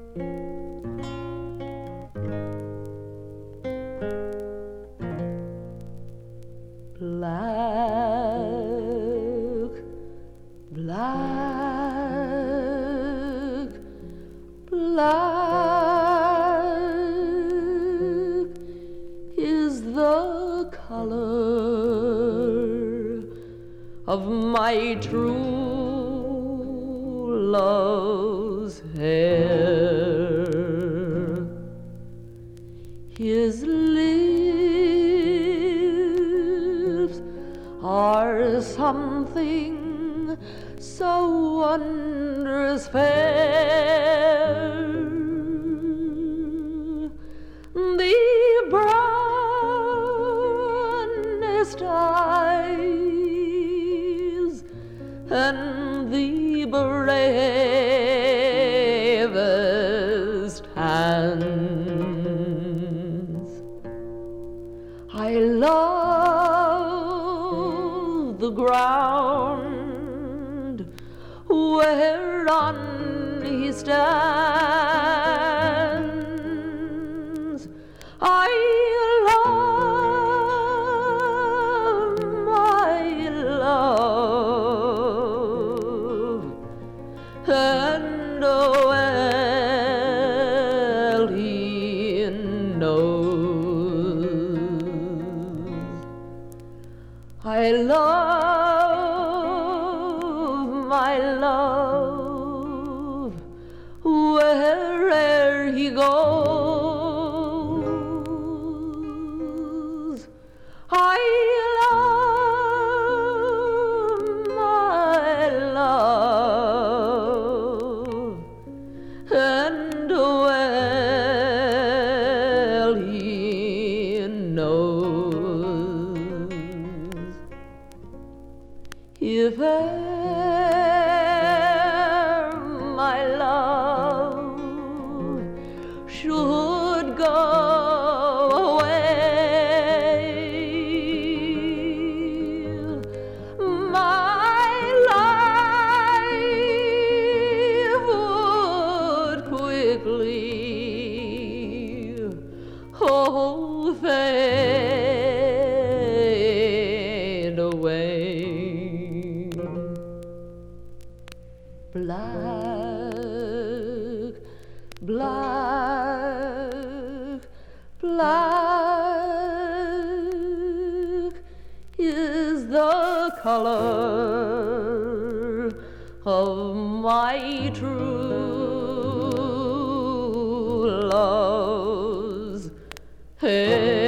Black, black, black is the color of my true love's hair. His lips are something so wondrous fair. The brownest eyes and the bravest hands. I love the ground whereon he stands. I love my love, and well he knows. I love my love where'er he goes. I love my love, and well he knows. If e'er my love should go away, my life would quickly fade away. Black, black, black is the color of my true love's hair.